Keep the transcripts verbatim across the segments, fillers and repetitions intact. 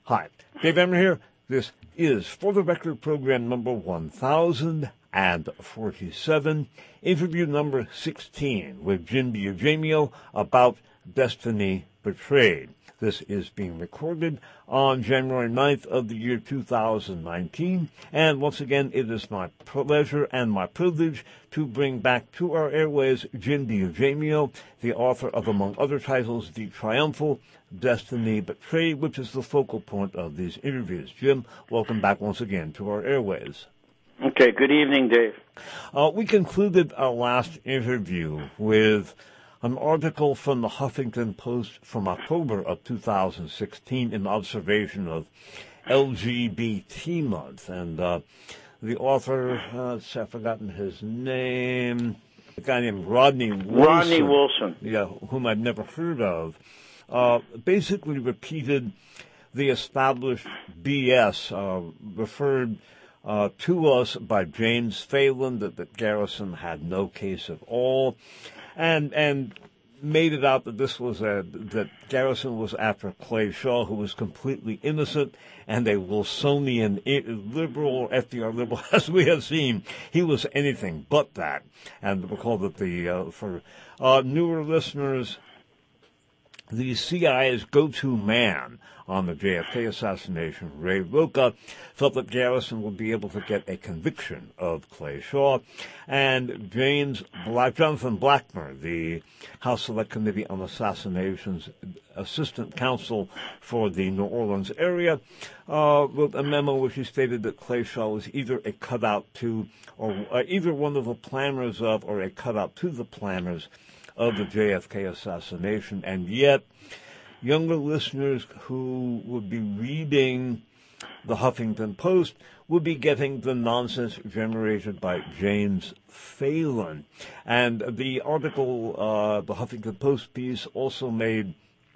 Hi, Dave Emmer here. This is For the Record program number one thousand forty-seven, interview number sixteen with Jim DiEugeniio about Destiny Betrayed. This is being recorded on January ninth of the year two thousand nineteen, and once again, it is my pleasure and my privilege to bring back to our airways Jim DiEugeniio, the author of, among other titles, the triumphal Destiny Betrayed, which is the focal point of these interviews. Jim, welcome back once again to our airways. Okay, good evening, Dave. Uh, we concluded our last interview with an article from the Huffington Post from October of two thousand sixteen in observation of L G B T month. And uh, the author, uh, I've forgotten his name, a guy named Rodney Wilson. Rodney Wilson. Yeah, whom I'd never heard of, uh, basically repeated the established B S uh, referred uh, to us by James Phelan, that, that Garrison had no case at all. And and made it out that this was a that Garrison was after Clay Shaw, who was completely innocent, and a Wilsonian liberal, F D R liberal, as we have seen. He was anything but that. And we'll call it the uh, for uh, newer listeners, the C I A's go-to man on the J F K assassination, Ray Rocha, felt that Garrison would be able to get a conviction of Clay Shaw. And James Black, Jonathan Blackmer, the House Select Committee on Assassinations assistant counsel for the New Orleans area, uh, wrote a memo which he stated that Clay Shaw was either a cutout to, or uh, either one of the planners of, or a cutout to the planners of the J F K assassination. And yet, younger listeners who would be reading the Huffington Post would be getting the nonsense generated by James Phelan. And the article, uh, the Huffington Post piece, also made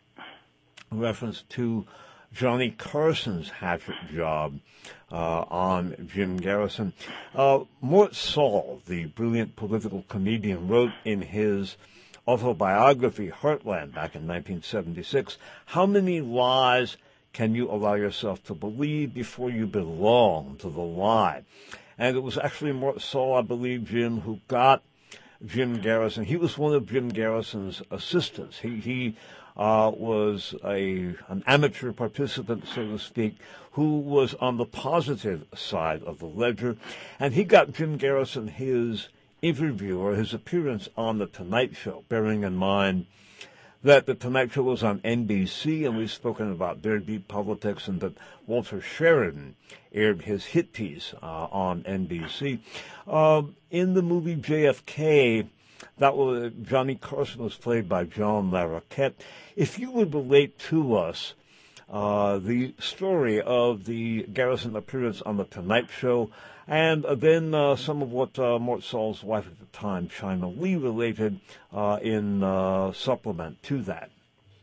reference to Johnny Carson's hatchet job uh, on Jim Garrison. Uh, Mort Sahl, the brilliant political comedian, wrote in his autobiography, Heartland, back in nineteen seventy-six, how many lies can you allow yourself to believe before you belong to the lie? And it was actually Mort Sahl, I believe, Jim, who got Jim Garrison. He was one of Jim Garrison's assistants. He, he uh, was a an amateur participant, so to speak, who was on the positive side of the ledger. And he got Jim Garrison his interview or his appearance on The Tonight Show, bearing in mind that The Tonight Show was on N B C, and we've spoken about deadbeat politics, and that Walter Sheridan aired his hit piece uh, on N B C. Uh, in the movie J F K, that was, Johnny Carson was played by John Larroquette. If you would relate to us uh, the story of the Garrison appearance on The Tonight Show, and uh, then uh, some of what uh, Mort Sahl's wife at the time, China Lee, related uh, in uh, supplement to that.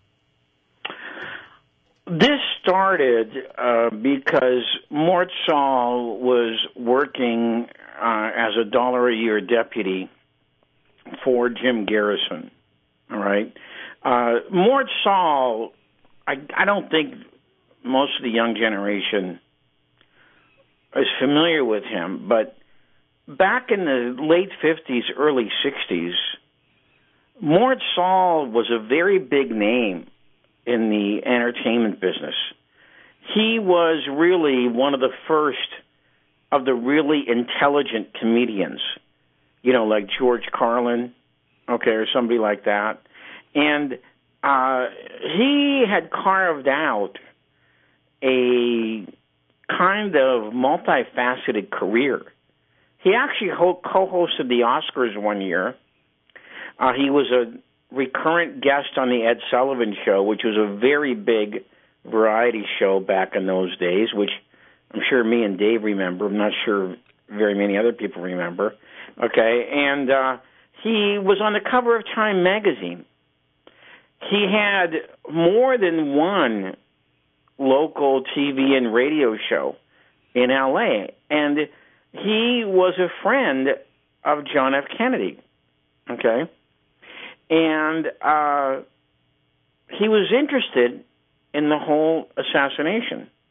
This started uh, because Mort Sahl was working uh, as a dollar-a-year deputy for Jim Garrison, all right? Uh, Mort Sahl, I, I don't think most of the young generation is familiar with him, but back in the late fifties, early sixties, Mort Sahl was a very big name in the entertainment business. He was really one of the first of the really intelligent comedians, you know, like George Carlin, okay, or somebody like that. And uh, he had carved out a kind of multifaceted career. He actually ho- co-hosted the Oscars one year. Uh, he was a recurrent guest on the Ed Sullivan Show, which was a very big variety show back in those days, which I'm sure me and Dave remember. I'm not sure very many other people remember. Okay, and uh, he was on the cover of Time magazine. He had more than one local T V and radio show in L A, and he was a friend of John F. Kennedy, okay? And uh, he was interested in the whole assassination.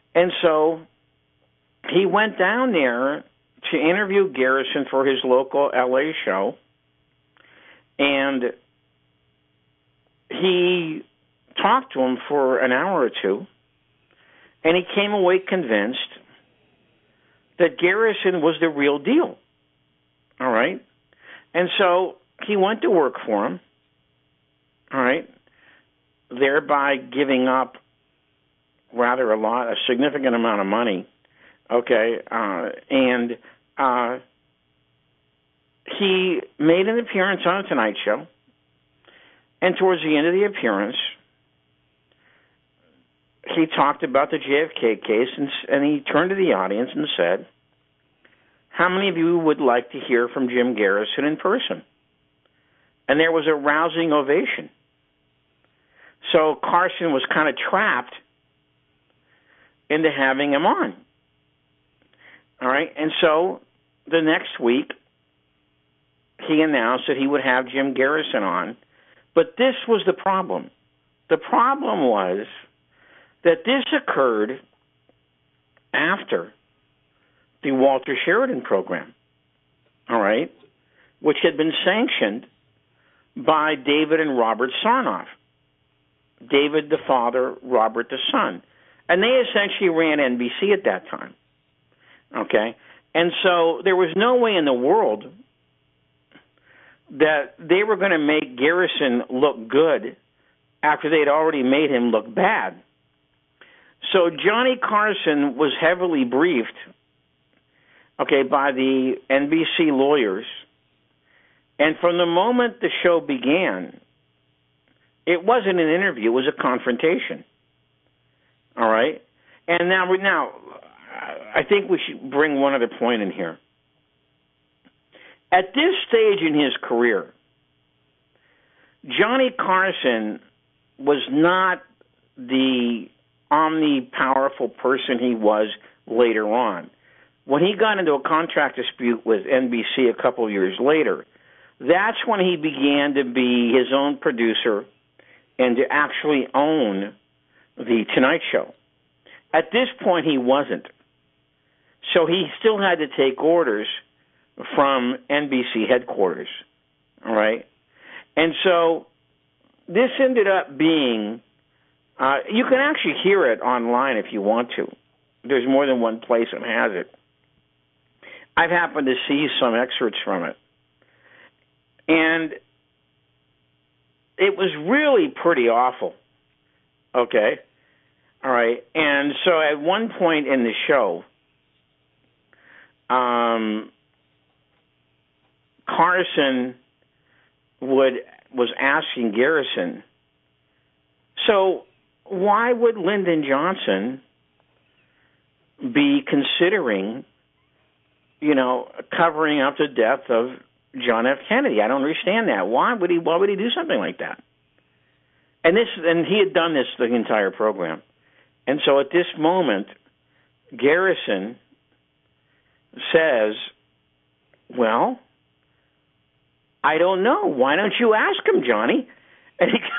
And so he went down there to interview Garrison for his local L A show, and he talked to him for an hour or two, and he came away convinced that Garrison was the real deal. All right? And so he went to work for him, all right, thereby giving up rather a lot, a significant amount of money, okay, uh, and uh, he made an appearance on a Tonight Show, and towards the end of the appearance, he talked about the J F K case, and, and he turned to the audience and said, how many of you would like to hear from Jim Garrison in person? And there was a rousing ovation. So Carson was kind of trapped into having him on. All right, and so the next week, he announced that he would have Jim Garrison on, but this was the problem. The problem was that this occurred after the Walter Sheridan program, all right, which had been sanctioned by David and Robert Sarnoff. David the father, Robert the son. And they essentially ran N B C at that time, okay? And so there was no way in the world that they were going to make Garrison look good after they'd already made him look bad. So Johnny Carson was heavily briefed, okay, by the N B C lawyers. And from the moment the show began, it wasn't an interview, it was a confrontation. All right? And now, now, I think we should bring one other point in here. At this stage in his career, Johnny Carson was not the omni-powerful person he was later on. When he got into a contract dispute with N B C a couple of years later, that's when he began to be his own producer and to actually own the Tonight Show. At this point, he wasn't. So he still had to take orders from N B C headquarters, all right? And so this ended up being, uh, you can actually hear it online if you want to. There's more than one place that has it. I've happened to see some excerpts from it. And it was really pretty awful, okay? All right, and so at one point in the show, um, Carson would was asking Garrison, so why would Lyndon Johnson be considering, you know, covering up the death of John F. Kennedy? I don't understand that. Why would he? Why would he do something like that? And this, and he had done this the entire program. And so at this moment, Garrison says, "Well, I don't know. Why don't you ask him, Johnny?" And he,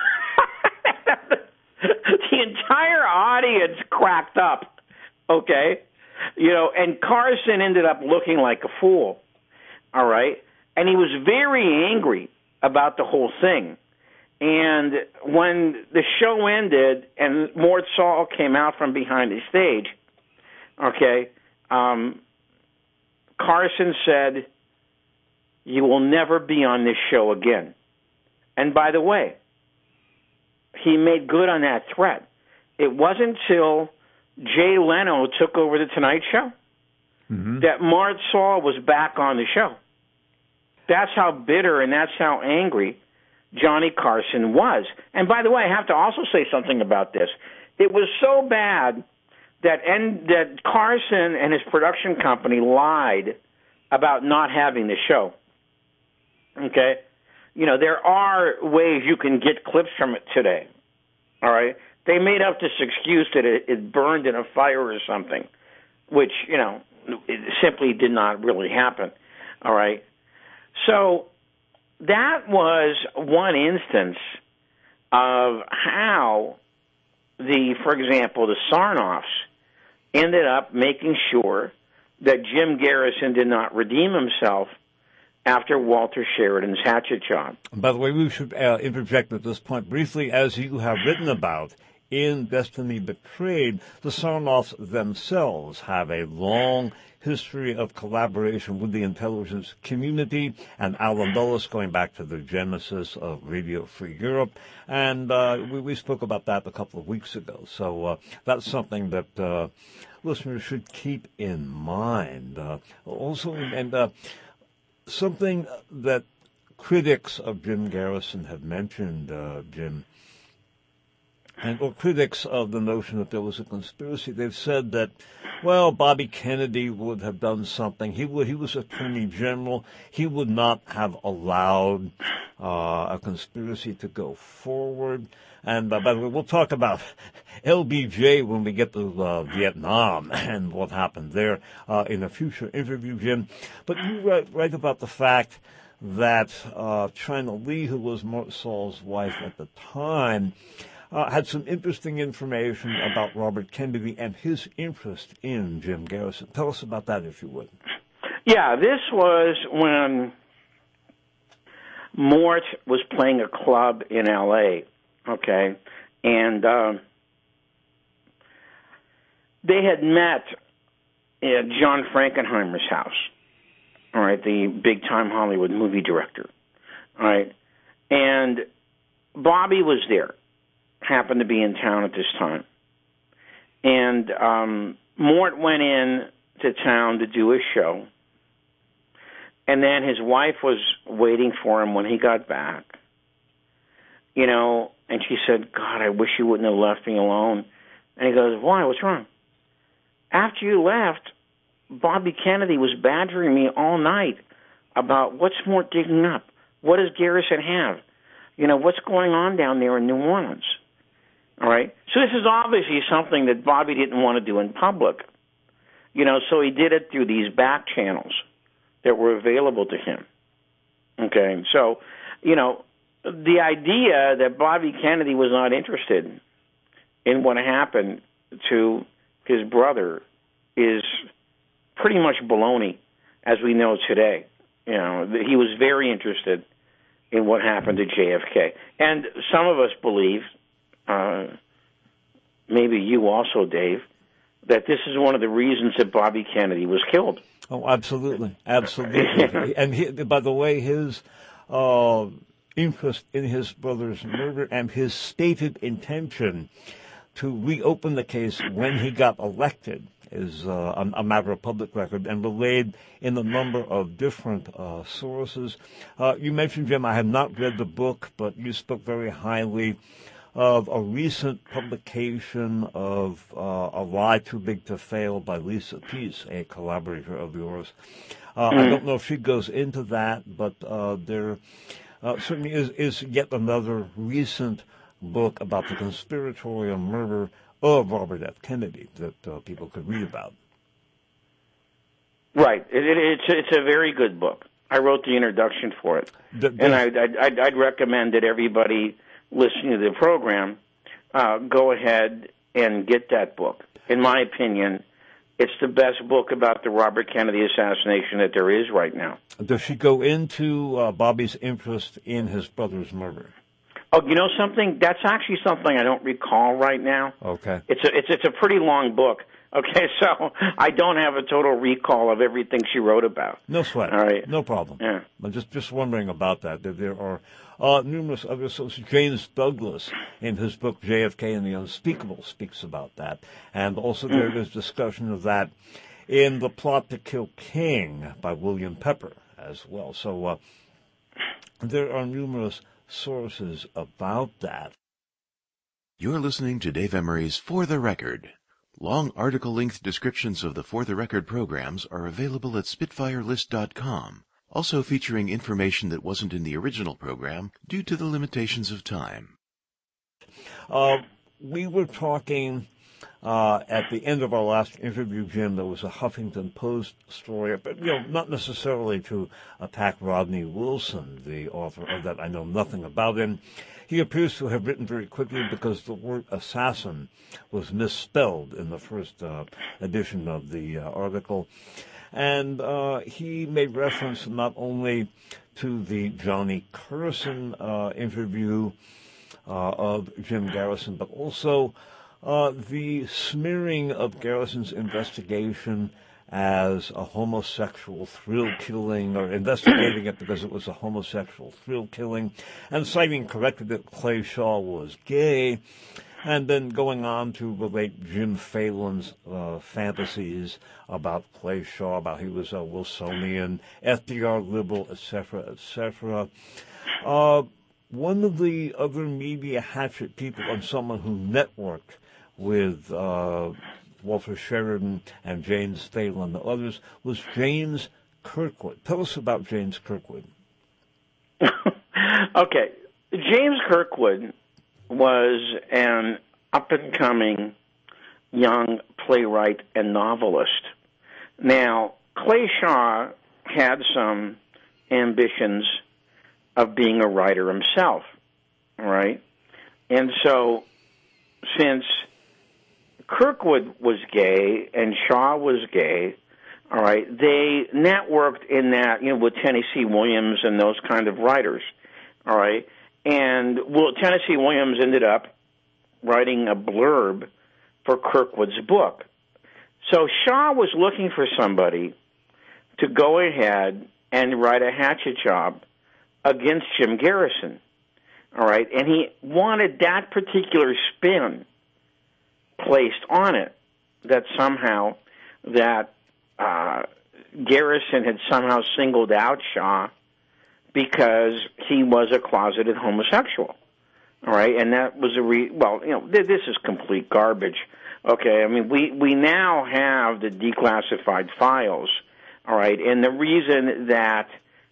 the entire audience cracked up. Okay, you know, and Carson ended up looking like a fool. All right. And he was very angry about the whole thing. And when the show ended and Mort Saul came out from behind the stage, okay, um, Carson said, "You will never be on this show again." And by the way, he made good on that threat. It wasn't until Jay Leno took over the Tonight Show mm-hmm. that Mort Saul was back on the show. That's how bitter and that's how angry Johnny Carson was. And by the way, I have to also say something about this. It was so bad that en- that Carson and his production company lied about not having the show. Okay? You know, there are ways you can get clips from it today. All right? They made up this excuse that it, it burned in a fire or something, which, you know, it simply did not really happen. All right? So that was one instance of how the, for example, the Sarnoffs ended up making sure that Jim Garrison did not redeem himself after Walter Sheridan's hatchet job. By the way, we should uh, interject at this point briefly, as you have written about in Destiny Betrayed, the Sarnoffs themselves have a long history of collaboration with the intelligence community, and Alan Dulles going back to the genesis of Radio Free Europe, and uh, we, we spoke about that a couple of weeks ago. So uh, that's something that uh, listeners should keep in mind. Uh, also, and uh, something that critics of Jim Garrison have mentioned, uh, Jim, and or critics of the notion that there was a conspiracy, they've said that, well, Bobby Kennedy would have done something. He would. He was Attorney General. He would not have allowed uh, a conspiracy to go forward. And uh, by the way, we'll talk about L B J when we get to uh, Vietnam and what happened there uh, in a future interview, Jim. But you write, write about the fact that uh, China Lee, who was Mort Saul's wife at the time, Uh, had some interesting information about Robert Kennedy and his interest in Jim Garrison. Tell us about that, if you would. Yeah, this was when Mort was playing a club in L A, okay, and um, they had met at John Frankenheimer's house, all right, the big-time Hollywood movie director, all right, and Bobby was there. Happened to be in town at this time. And um, Mort went in to town to do a show. And then his wife was waiting for him when he got back. You know, and she said, God, I wish you wouldn't have left me alone. And he goes, why? What's wrong? After you left, Bobby Kennedy was badgering me all night about what's Mort digging up? What does Garrison have? You know, what's going on down there in New Orleans? All right. So this is obviously something that Bobby didn't want to do in public. You know, so he did it through these back channels that were available to him. Okay. So, you know, the idea that Bobby Kennedy was not interested in what happened to his brother is pretty much baloney, as we know today. You know, he was very interested in what happened to J F K. And some of us believe, uh, maybe you also, Dave, that this is one of the reasons that Bobby Kennedy was killed. Oh, absolutely. Absolutely. And he, by the way, his uh, interest in his brother's murder and his stated intention to reopen the case when he got elected is uh, a, a matter of public record and relayed in a number of different uh, sources. Uh, you mentioned, Jim, I have not read the book, but you spoke very highly of a recent publication of uh, A Lie Too Big to Fail by Lisa Peace, a collaborator of yours. Uh, mm. I don't know if she goes into that, but uh, there uh, certainly is, is yet another recent book about the conspiratorial murder of Robert F. Kennedy that uh, people could read about. Right. It, it, it's, it's a very good book. I wrote the introduction for it. The, and I, I'd, I'd recommend that everybody listening to the program uh, go ahead and get that book. In my opinion, it's the best book about the Robert Kennedy assassination that there is right now. Does she go into uh, Bobby's interest in his brother's murder? Oh, you know something? That's actually something I don't recall right now. Okay. It's a, it's, it's a pretty long book. Okay, so I don't have a total recall of everything she wrote about. No sweat. All right. No problem. Yeah. I'm just, just wondering about that. That there are uh, numerous other sources. James Douglas, in his book J F K and the Unspeakable, speaks about that. And also there is discussion of that in The Plot to Kill King by William Pepper as well. So uh, there are numerous sources about that. You're listening to Dave Emery's For the Record. Long article-length descriptions of the For the Record programs are available at Spitfire List dot com, also featuring information that wasn't in the original program due to the limitations of time. Uh, we were talking Uh, at the end of our last interview, Jim, there was a Huffington Post story, but, you know, not necessarily to attack Rodney Wilson, the author of that. I know nothing about him. He appears to have written very quickly because the word assassin was misspelled in the first uh, edition of the uh, article. And uh, he made reference not only to the Johnny Carson uh, interview uh, of Jim Garrison, but also Uh, the smearing of Garrison's investigation as a homosexual thrill killing, or investigating it because it was a homosexual thrill killing, and citing correctly that Clay Shaw was gay, and then going on to relate Jim Phelan's uh, fantasies about Clay Shaw, about he was a Wilsonian, F D R liberal, et cetera, et cetera. Uh, one of the other media hatchet people, and someone who networked with uh, Walter Sheridan and James Phelan and others, was James Kirkwood. Tell us about James Kirkwood. Okay. James Kirkwood was an up-and-coming young playwright and novelist. Now, Clay Shaw had some ambitions of being a writer himself, all right? And so, since Kirkwood was gay and Shaw was gay, all right, they networked in that, you know, with Tennessee Williams and those kind of writers, all right? And well, Tennessee Williams ended up writing a blurb for Kirkwood's book. So Shaw was looking for somebody to go ahead and write a hatchet job against Jim Garrison, all right? And he wanted that particular spin placed on it, that somehow that uh, Garrison had somehow singled out Shaw because he was a closeted homosexual, all right? And that was a re- well, you know, th- this is complete garbage. Okay, I mean, we we now have the declassified files, all right, and the reason that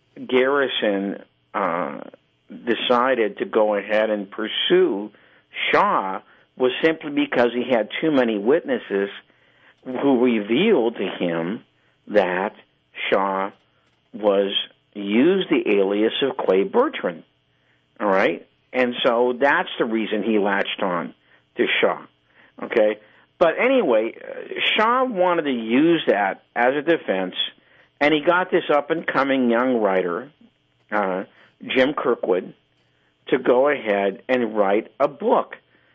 Garrison uh, decided to go ahead and pursue Shaw was simply because he had too many witnesses who revealed to him that Shaw was used the alias of Clay Bertrand, all right? And so that's the reason he latched on to Shaw, okay? But anyway, Shaw wanted to use that as a defense, and he got this up-and-coming young writer, uh, Jim Kirkwood, to go ahead and write a book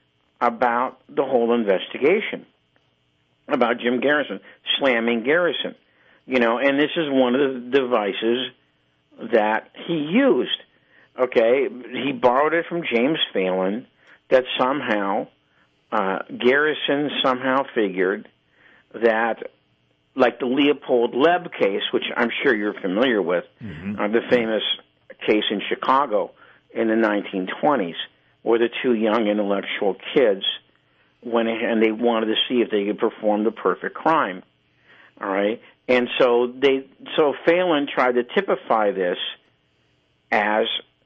about the whole investigation, about Jim Garrison, slamming Garrison. You know, and this is one of the devices that he used, okay? He borrowed it from James Phelan, that somehow uh, Garrison somehow figured that, like the Leopold Leb case, which I'm sure you're familiar with, mm-hmm. uh, the famous case in Chicago in the nineteen twenties, where the two young intellectual kids went ahead and they wanted to see if they could perform the perfect crime. All right? And so they so Phelan tried to typify this as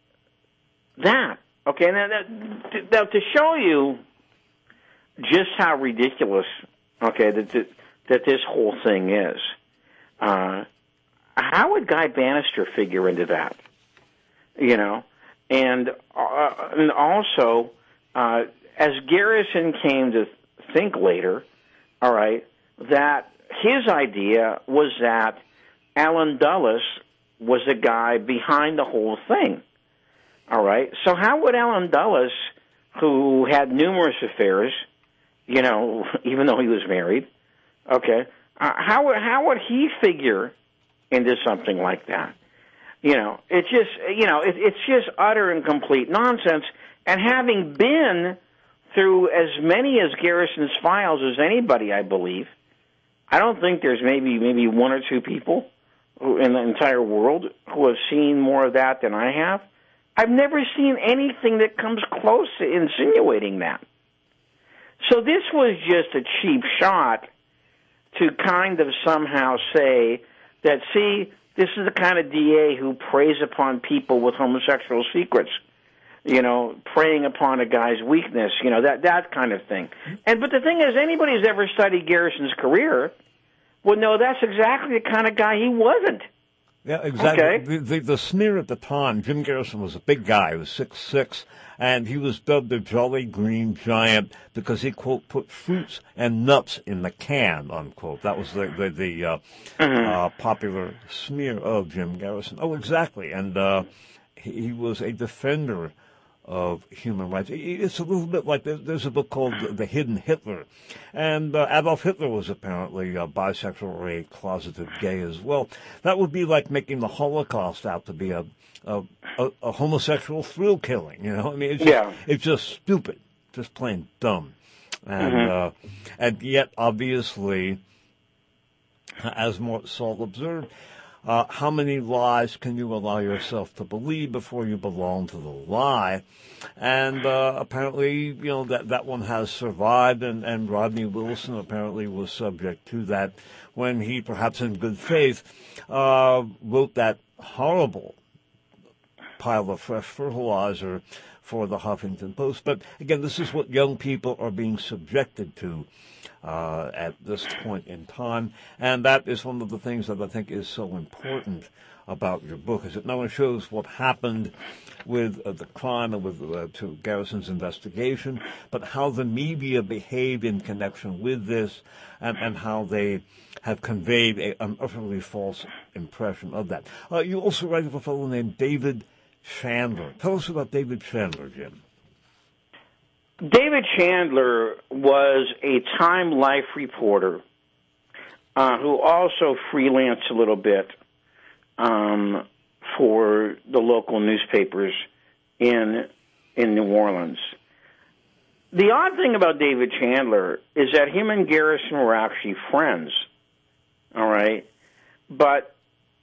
that. Okay, now that, now to show you just how ridiculous, okay, that that, that this whole thing is, uh, how would Guy Bannister figure into that? You know? And, uh, and also, uh, as Garrison came to think later, all right, that his idea was that Alan Dulles was the guy behind the whole thing, all right? So how would Alan Dulles, who had numerous affairs, you know, even though he was married, okay, uh, how, how would he figure into something like that? You know, it's just, you know, it, it's just utter and complete nonsense. And having been through as many as Garrison's files as anybody, I believe, I don't think there's maybe maybe one or two people who, in the entire world who have seen more of that than I have. I've never seen anything that comes close to insinuating that. So this was just a cheap shot to kind of somehow say that, see, this is the kind of D A who preys upon people with homosexual secrets. you know, preying upon a guy's weakness, you know, that that kind of thing. And but the thing is, anybody who's ever studied Garrison's career would know that's exactly the kind of guy he wasn't. Yeah, exactly. Okay. The, the, the sneer at the time, Jim Garrison was a big guy. He was six six, and he was dubbed the Jolly Green Giant because he, quote, put fruits and nuts in the can, unquote. That was the the, the uh, mm-hmm. uh, popular smear of Jim Garrison. Oh, exactly. And uh, he, he was a defender of human rights. It's a little bit like there's a book called The Hidden Hitler, and uh, Adolf Hitler was apparently uh, bisexual or a closeted gay as well. That would be like making the Holocaust out to be a a, a, a homosexual thrill killing. You know, I mean, it's just, yeah. it's just stupid, just plain dumb, and mm-hmm. uh, and yet obviously, as Mort Sahl observed. Uh, how many lies can you allow yourself to believe before you belong to the lie? And uh, apparently, you know, that, that one has survived, and, and Rodney Wilson apparently was subject to that when he, perhaps in good faith, uh, wrote that horrible pile of fresh fertilizer for the Huffington Post. But again, this is what young people are being subjected to Uh, at this point in time, and that is one of the things that I think is so important about your book, is it not only shows what happened with uh, the crime and with uh, to Garrison's investigation, but how the media behaved in connection with this, and, and how they have conveyed a, an utterly false impression of that. Uh, you also write of a fellow named David Chandler. Tell us about David Chandler, Jim. David Chandler was a Time Life reporter uh, who also freelanced a little bit um, for the local newspapers in in New Orleans. The odd thing about David Chandler is that him and Garrison were actually friends, all right? But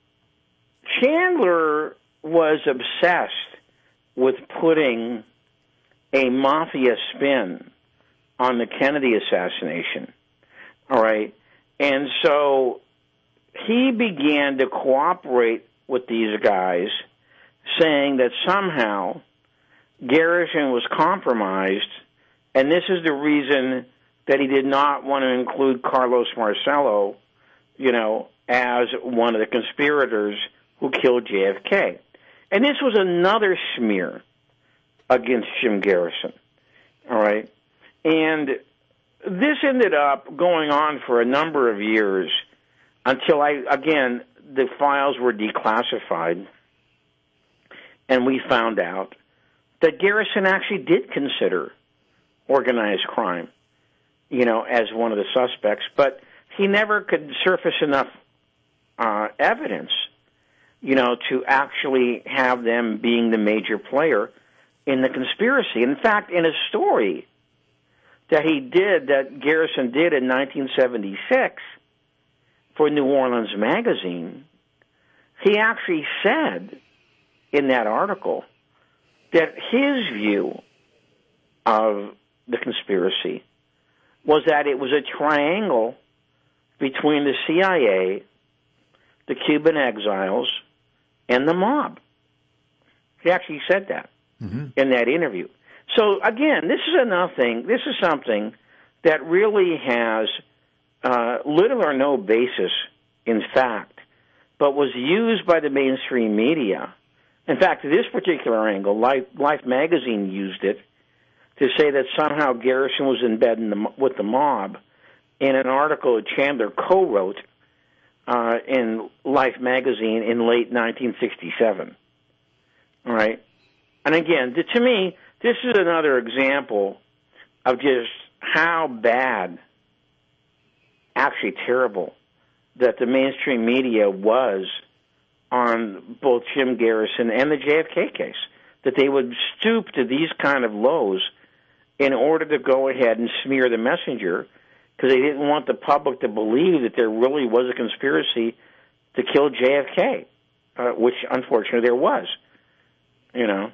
Chandler was obsessed with putting a mafia spin on the Kennedy assassination, all right? And so he began to cooperate with these guys, saying that somehow Garrison was compromised, and this is the reason that he did not want to include Carlos Marcello, you know, as one of the conspirators who killed J F K. And this was another smear against Jim Garrison, all right? And this ended up going on for a number of years until, I again, the files were declassified, and we found out that Garrison actually did consider organized crime, you know, as one of the suspects, but he never could surface enough uh, evidence, you know, to actually have them being the major player in the conspiracy. In fact, in a story that he did, that Garrison did in nineteen seventy-six for New Orleans Magazine, he actually said in that article that his view of the conspiracy was that it was a triangle between the C I A, the Cuban exiles, and the mob. He actually said that. Mm-hmm. In that interview. So, again, this is nothing, this is something that really has uh, little or no basis in fact, but was used by the mainstream media. In fact, this particular angle, Life, Life magazine used it to say that somehow Garrison was in bed in the, with the mob in an article that Chandler co-wrote uh, in Life magazine in late nineteen sixty-seven. All right? And again, to me, this is another example of just how bad, actually terrible, that the mainstream media was on both Jim Garrison and the J F K case, that they would stoop to these kind of lows in order to go ahead and smear the messenger because they didn't want the public to believe that there really was a conspiracy to kill J F K, uh, which unfortunately there was, you know.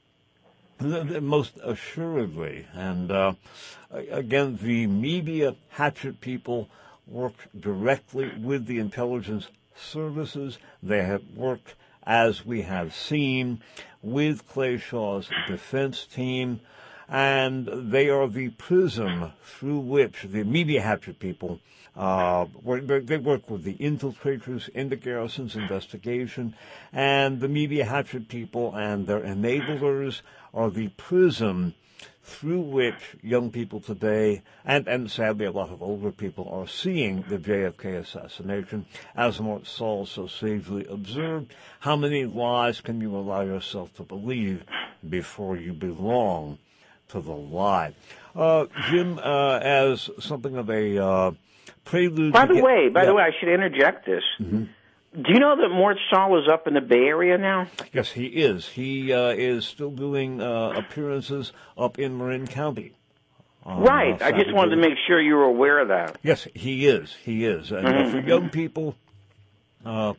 Most assuredly. And uh, again, the media hatchet people worked directly with the intelligence services. They have worked as we have seen with Clay Shaw's defense team, and they are the prism through which the media hatchet people, uh, work, they work with the infiltrators in the Garrison's investigation, and the media hatchet people and their enablers are the prism through which young people today, and, and sadly a lot of older people, are seeing the J F K assassination. As Mort Sahl so sagely observed, how many lies can you allow yourself to believe before you belong to the lie? Uh, Jim, uh, as something of a uh, prelude... By the get, way, by yeah. the way, I should interject this. Mm-hmm. Do you know that Mort Sahl is up in the Bay Area now? Yes, he is. He uh, is still doing uh, appearances up in Marin County. Um, right. Uh, I just wanted to make sure you were aware of that. Yes, he is. He is. And mm-hmm. uh, for young people, uh,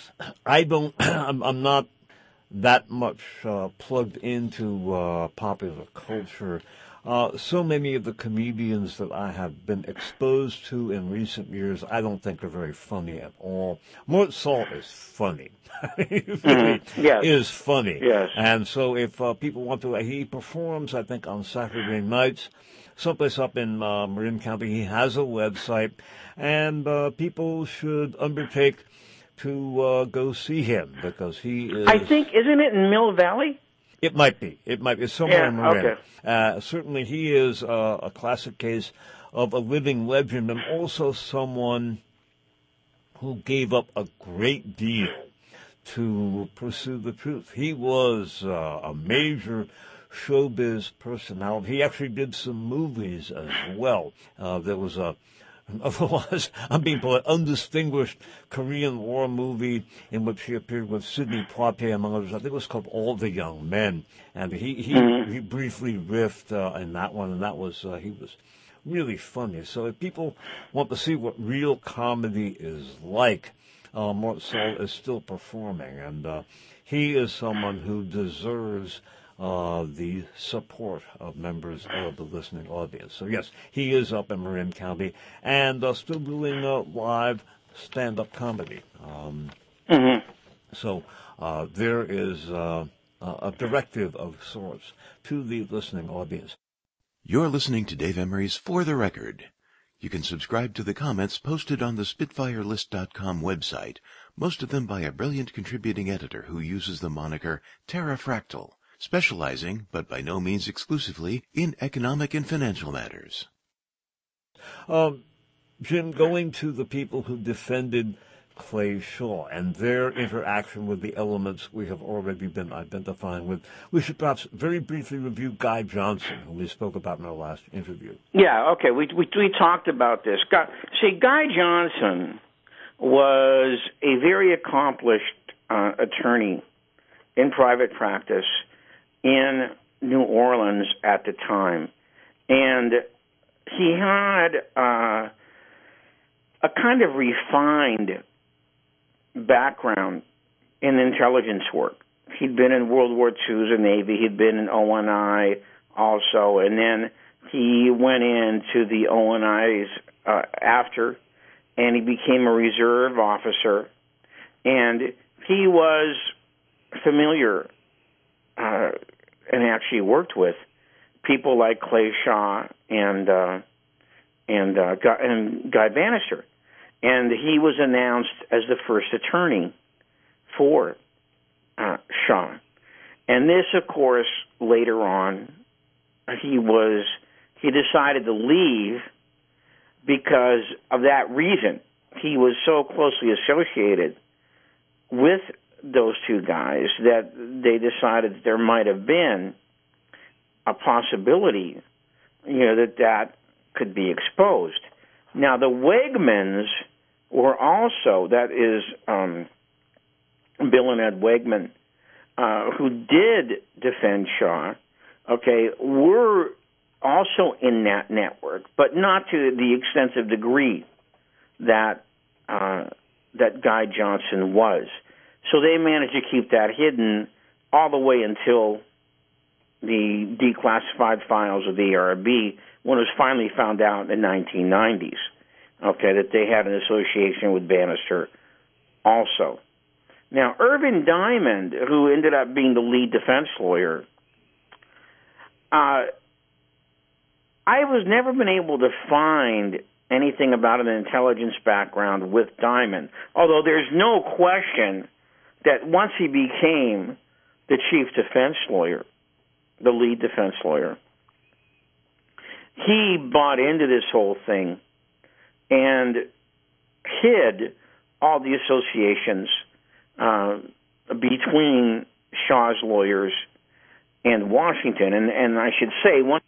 I don't, I'm, I'm not that much uh, plugged into uh, popular culture. Uh, so many of the comedians that I have been exposed to in recent years, I don't think are very funny at all. Mort Sahl is funny. He really mm-hmm. yes. is funny. Yes. And so if uh, people want to, he performs, I think, on Saturday nights, someplace up in uh, Marin County. He has a website, and uh, people should undertake to uh, go see him because he is... I think, isn't it in Mill Valley? It might be. It might be somewhere yeah, in Marin. Okay. Uh, certainly he is uh, a classic case of a living legend and also someone who gave up a great deal to pursue the truth. He was uh, a major showbiz personality. He actually did some movies as well. Uh, there was a Otherwise, I'm being put an undistinguished Korean War movie in which he appeared with Sidney Poitier, among others. I think it was called All the Young Men. And he, he, mm-hmm. he briefly riffed uh, in that one, and that was, uh, he was really funny. So if people want to see what real comedy is like, uh, Mort Sahl is still performing, and uh, he is someone who deserves Uh, the support of members of the listening audience. So yes, he is up in Marin County and uh, still doing uh, live stand-up comedy. Um, mm-hmm. So uh, there is uh, a directive of sorts to the listening audience. You're listening to Dave Emery's For the Record. You can subscribe to the comments posted on the Spitfire List dot com website, most of them by a brilliant contributing editor who uses the moniker Terrafractal, specializing, but by no means exclusively, in economic and financial matters. Um, Jim, going to the people who defended Clay Shaw and their interaction with the elements we have already been identifying with, we should perhaps very briefly review Guy Johnson, who we spoke about in our last interview. Yeah, okay, we we, we talked about this. Guy, see, Guy Johnson was a very accomplished uh, attorney in private practice in New Orleans at the time. And he had uh, a kind of refined background in intelligence work. He'd been in World War Two as a Navy. He'd been in O N I also. And then he went into the O N Is uh, after, and he became a reserve officer. And he was familiar Uh, and actually worked with people like Clay Shaw and uh, and, uh, Guy, and Guy Bannister, and he was announced as the first attorney for uh, Shaw. And this, of course, later on, he was he decided to leave because of that reason. He was so closely associated with those two guys that they decided that there might have been a possibility, you know, that that could be exposed. Now, the Wegmans were also, that is um, Bill and Ed Wegman, uh, who did defend Shaw, okay, were also in that network, but not to the extensive degree that uh, that Guy Johnson was. So they managed to keep that hidden all the way until the declassified files of the A R B, when it was finally found out in the nineteen nineties, okay, that they had an association with Bannister also. Now, Irvin Diamond, who ended up being the lead defense lawyer, uh, I was never been able to find anything about an intelligence background with Diamond, although there's no question that once he became the chief defense lawyer, the lead defense lawyer, he bought into this whole thing and hid all the associations uh, between Shaw's lawyers and Washington. And, and I should say, one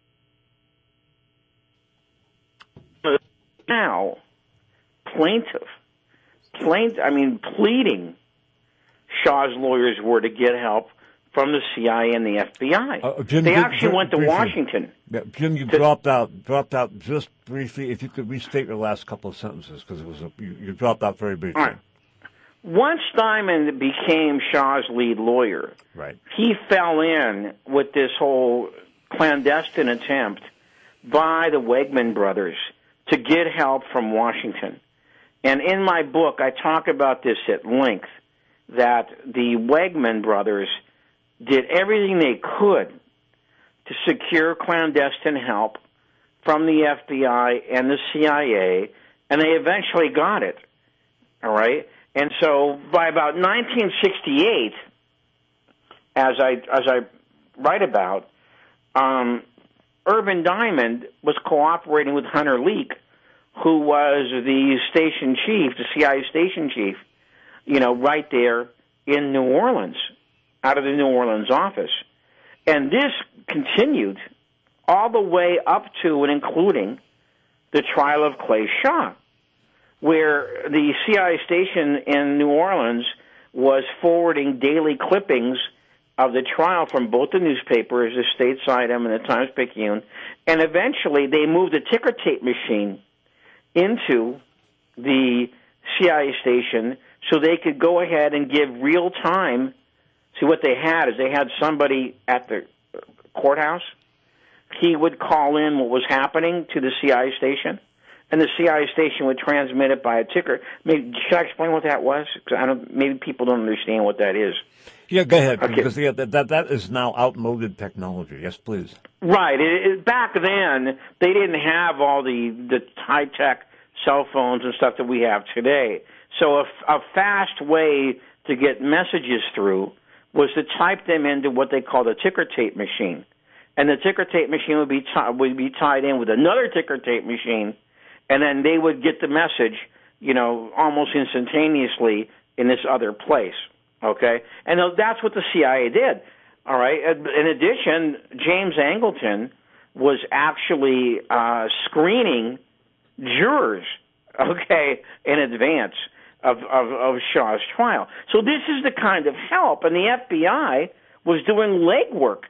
now plaintiff, plaint, I mean, pleading Shaw's lawyers were to get help from the C I A and the F B I. Uh, Jim, they Jim, actually Jim, went to briefly. Washington. Yeah, Jim, you to, dropped out. Dropped out just briefly. If you could restate your last couple of sentences, because it was a, you, you dropped out very briefly. All right. Once Diamond became Shaw's lead lawyer, right, he fell in with this whole clandestine attempt by the Wegman brothers to get help from Washington. And in my book, I talk about this at length, that the Wegman brothers did everything they could to secure clandestine help from the F B I and the C I A, and they eventually got it, all right? And so by about nineteen sixty-eight, as I as I write about, um, Irvin Diamond was cooperating with Hunter Leak, who was the station chief, the C I A station chief, you know, right there in New Orleans, out of the New Orleans office. And this continued all the way up to and including the trial of Clay Shaw, where the C I A station in New Orleans was forwarding daily clippings of the trial from both the newspapers, the Stateside-M and the Times-Picayune, and eventually they moved the ticker tape machine into the C I A station so they could go ahead and give real time. See, what they had is they had somebody at the courthouse. He would call in what was happening to the C I A station, and the C I A station would transmit it by a ticker. Maybe, should I explain what that was? Because I don't. Maybe people don't understand what that is. Yeah, go ahead. Okay. Because yeah, that, that that is now outmoded technology. Yes, please. Right. It, it, back then, they didn't have all the the high tech cell phones and stuff that we have today. So a, a fast way to get messages through was to type them into what they called a ticker tape machine, and the ticker tape machine would be t- would be tied in with another ticker tape machine, and then they would get the message, you know, almost instantaneously in this other place. Okay, and that's what the C I A did. All right. In addition, James Angleton was actually uh, screening jurors, okay, in advance of, of, of Shaw's trial. So this is the kind of help, and the F B I was doing legwork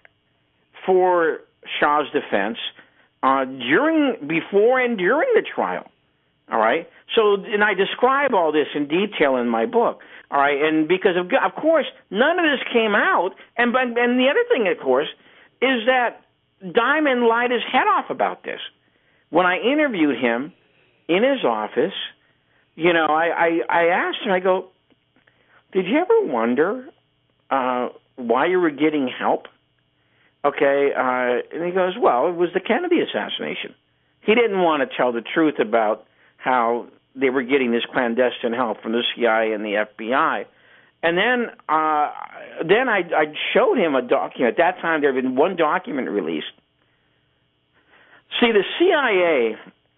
for Shaw's defense uh, during, before and during the trial. All right. So, and I describe all this in detail in my book. All right, and because of, of course, none of this came out, and and the other thing, of course, is that Diamond lied his head off about this. When I interviewed him in his office, you know, I, I, I asked him, I go, did you ever wonder uh, why you were getting help? Okay, uh, and he goes, well, it was the Kennedy assassination. He didn't want to tell the truth about how they were getting this clandestine help from the C I A and the F B I. And then uh, then I, I showed him a document. At that time, there had been one document released. See, the C I A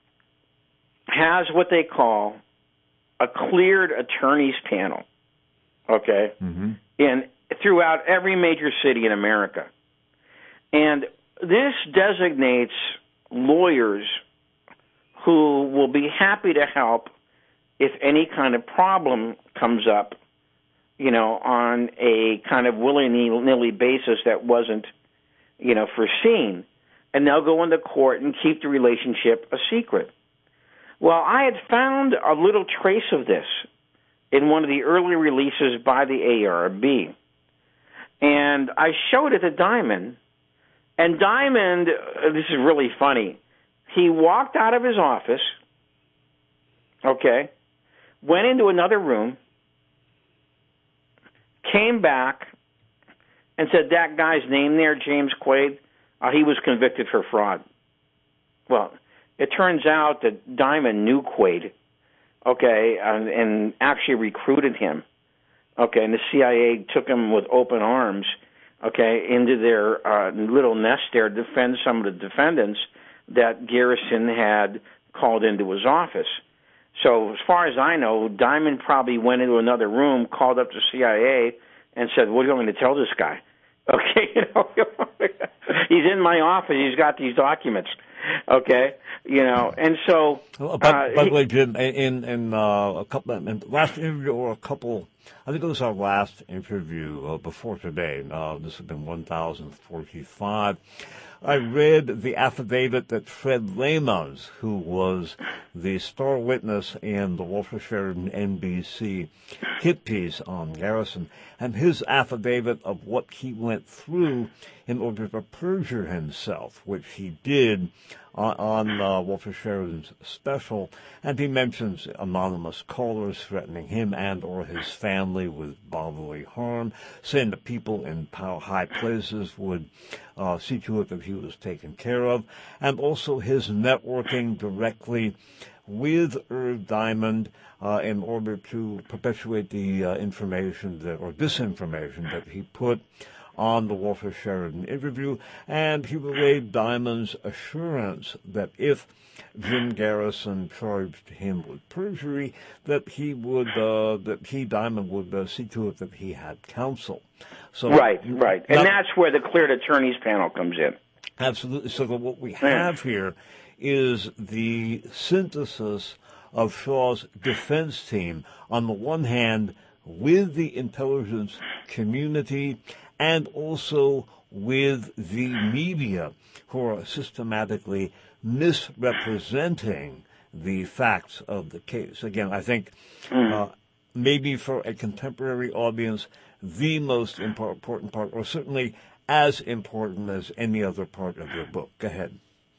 has what they call a cleared attorneys panel, okay, mm-hmm. in throughout every major city in America. And this designates lawyers who will be happy to help if any kind of problem comes up, you know, on a kind of willy-nilly basis that wasn't, you know, foreseen. And they'll go into court and keep the relationship a secret. Well, I had found a little trace of this in one of the early releases by the A R B. And I showed it to Diamond. And Diamond, uh, this is really funny, he walked out of his office, okay, went into another room, came back and said that guy's name there, James Quaid, uh, he was convicted for fraud. Well, it turns out that Diamond knew Quaid, okay, and, and actually recruited him, okay, and the C I A took him with open arms, okay, into their uh, little nest there to defend some of the defendants that Garrison had called into his office. So as far as I know, Diamond probably went into another room, called up the C I A, and said, what are you going to tell this guy? Okay, you know, he's in my office, he's got these documents, okay, you know, and so... Uh, by, uh, by he, the way, Jim, in, in uh, a couple, in last interview or a couple, I think it was our last interview uh, before today, uh, this has been one thousand forty-five, I read the affidavit that Fred Lemons, who was the star witness in the Walter Sheridan N B C hit piece on Garrison, and his affidavit of what he went through in order to perjure himself, which he did on, on uh, Walter Sheridan's special, and he mentions anonymous callers threatening him and or his family with bodily harm, saying that people in high places would uh, see to it that he was taken care of, and also his networking directly with Irv Diamond uh, in order to perpetuate the uh, information that, or disinformation that he put on the Walter Sheridan interview, and he relayed Diamond's assurance that if Jim Garrison charged him with perjury, that he would, uh, that he, Diamond, would uh, see to it that he had counsel. So, right, right. And not, that's where the cleared attorneys panel comes in. Absolutely. So what we have here is the synthesis of Shaw's defense team, on the one hand, with the intelligence community and also with the media, who are systematically misrepresenting the facts of the case. Again, I think uh, maybe for a contemporary audience, the most important part, or certainly as important as any other part of your book. Go ahead.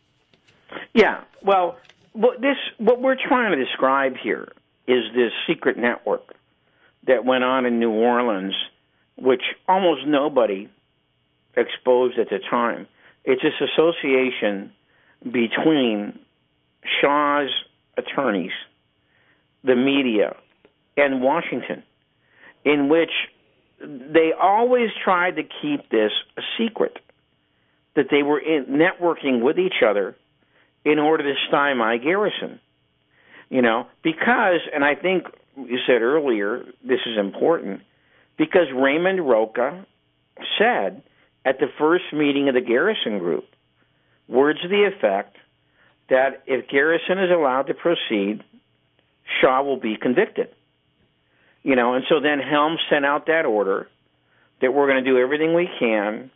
Yeah, well, what this what we're trying to describe here is this secret network that went on in New Orleans, which almost nobody exposed at the time. It's this association between Shaw's attorneys, the media, and Washington, in which they always tried to keep this a secret, that they were in networking with each other in order to stymie Garrison. You know, because, and I think you said earlier, this is important, because Raymond Roca said at the first meeting of the Garrison Group, words to the effect that if Garrison is allowed to proceed, Shaw will be convicted. You know, and so then Helms sent out that order that we're going to do everything we can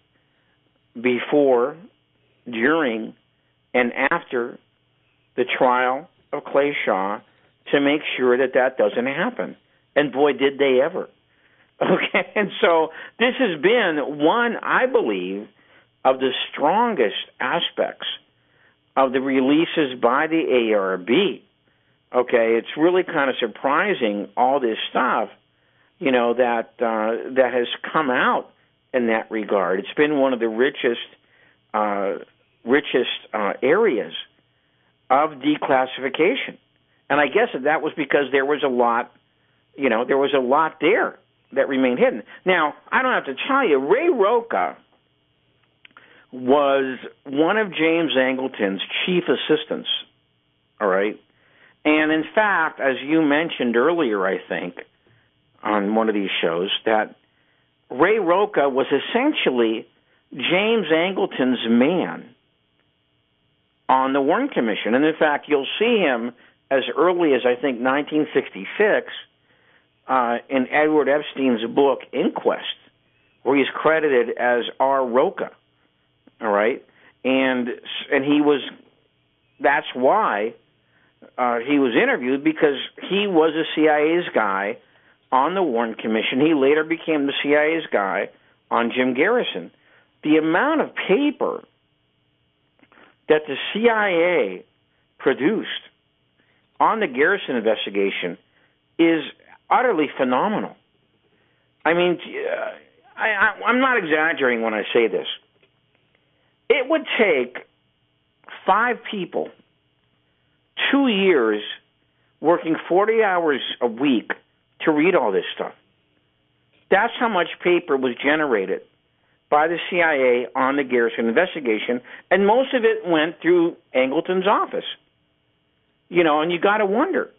before, during, and after the trial of Clay Shaw to make sure that that doesn't happen. And boy, did they ever. Okay, and so this has been one, I believe, of the strongest aspects of the releases by the A R B. Okay, it's really kind of surprising, all this stuff, you know, that uh, that has come out in that regard. It's been one of the richest, uh, richest uh, areas of declassification. And I guess that, that was because there was a lot, you know, there was a lot there that remained hidden. Now, I don't have to tell you, Ray Roca was one of James Angleton's chief assistants, all right? And in fact, as you mentioned earlier, I think, on one of these shows, that Ray Roca was essentially James Angleton's man on the Warren Commission. And in fact, you'll see him as early as, I think, nineteen sixty-six uh, in Edward Epstein's book, Inquest, where he's credited as R. Roca, all right? And, and he was, that's why uh, he was interviewed, because he was a C I A's guy on the Warren Commission. He later became the C I A's guy on Jim Garrison. The amount of paper that the C I A produced on the Garrison investigation is utterly phenomenal. I mean, uh, I, I, I'm not exaggerating when I say this. It would take five people, two years, working forty hours a week to read all this stuff. That's how much paper was generated by the C I A on the Garrison investigation, and most of it went through Angleton's office. You know, and you got to wonder,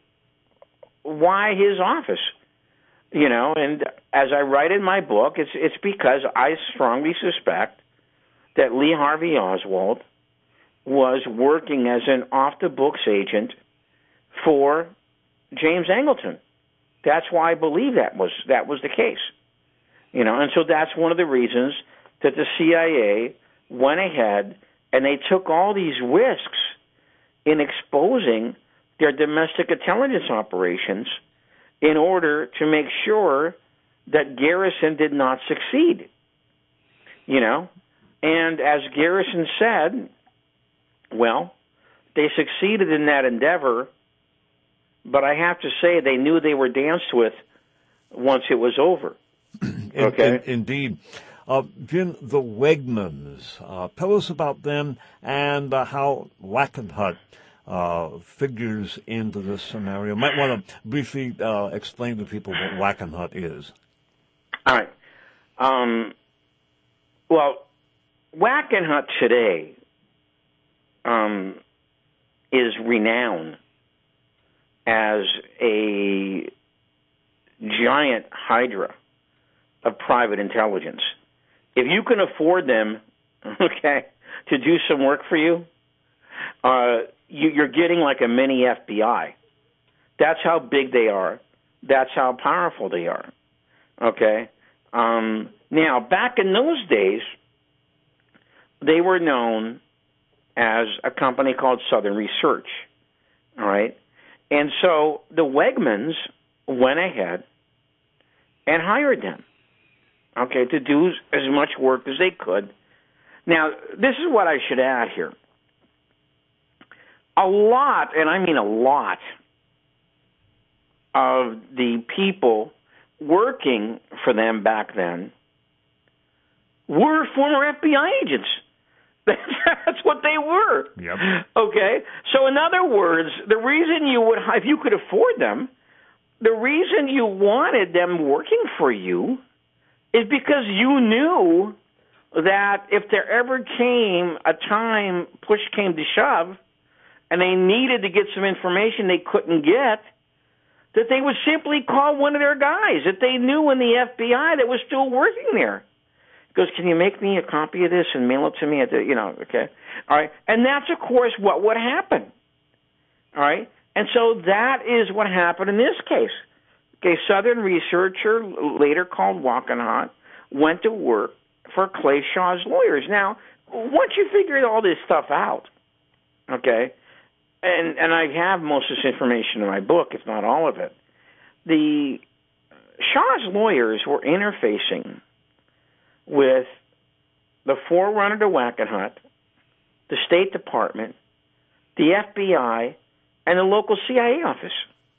why his office? You know, and as I write in my book, it's it's because I strongly suspect that Lee Harvey Oswald was working as an off-the-books agent for James Angleton. That's why I believe that was that was the case. You know, and so that's one of the reasons that the C I A went ahead and they took all these risks in exposing their domestic intelligence operations in order to make sure that Garrison did not succeed. You know, and as Garrison said, well, they succeeded in that endeavor, but I have to say they knew they were danced with once it was over. Okay. In, in, indeed. Uh, Jim, the Wegmans, uh, tell us about them and uh, how Wackenhut uh, figures into this scenario. Might want to briefly uh, explain to people what Wackenhut is. All right. Um, well, Wackenhut today um, is renowned as a giant hydra of private intelligence. If you can afford them, okay, to do some work for you, uh, you, you're getting like a mini F B I. That's how big they are. That's how powerful they are. Okay. Um, now, back in those days, they were known as a company called Southern Research. All right. And so the Wegmans went ahead and hired them, okay, to do as much work as they could. Now, this is what I should add here. A lot, and I mean a lot, of the people working for them back then were former F B I agents. That's what they were. Yep. Okay? So in other words, the reason you would, if you could afford them, the reason you wanted them working for you is because you knew that if there ever came a time push came to shove and they needed to get some information they couldn't get, that they would simply call one of their guys that they knew in the F B I that was still working there. He goes, can you make me a copy of this and mail it to me at the, you know, okay. All right. And that's, of course, what would happen. All right. And so that is what happened in this case. Okay, Southern Researcher, later called Wackenhut, went to work for Clay Shaw's lawyers. Now, once you figure all this stuff out, okay, and and I have most of this information in my book, if not all of it, the Shaw's lawyers were interfacing with the forerunner to Wackenhut, the State Department, the F B I, and the local C I A office.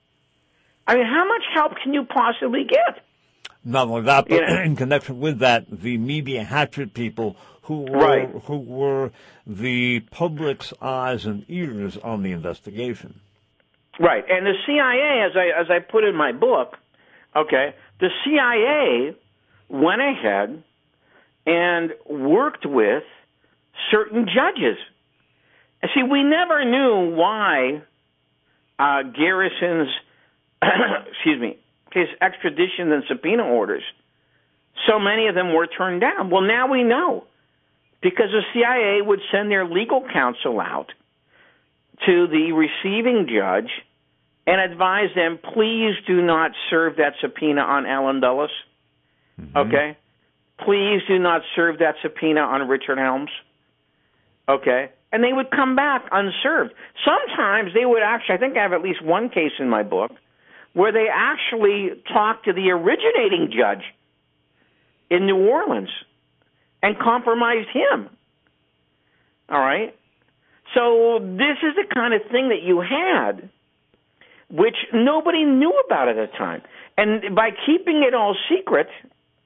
I mean, how much help can you possibly get? Not only that, but Yeah. in connection with that, the media hatchet people who were Right. who were the public's eyes and ears on the investigation. Right, and the C I A, as I as I put in my book, okay, the C I A went ahead and worked with certain judges. And see, we never knew why uh, Garrison's, excuse me, his extradition and subpoena orders, so many of them were turned down. Well, now we know, because the C I A would send their legal counsel out to the receiving judge and advise them, please do not serve that subpoena on Alan Dulles. Mm-hmm. Okay? Please do not serve that subpoena on Richard Helms. Okay? And they would come back unserved. Sometimes they would actually, I think I have at least one case in my book, where they actually talked to the originating judge in New Orleans and compromised him. All right? So this is the kind of thing that you had, which nobody knew about at the time. And by keeping it all secret,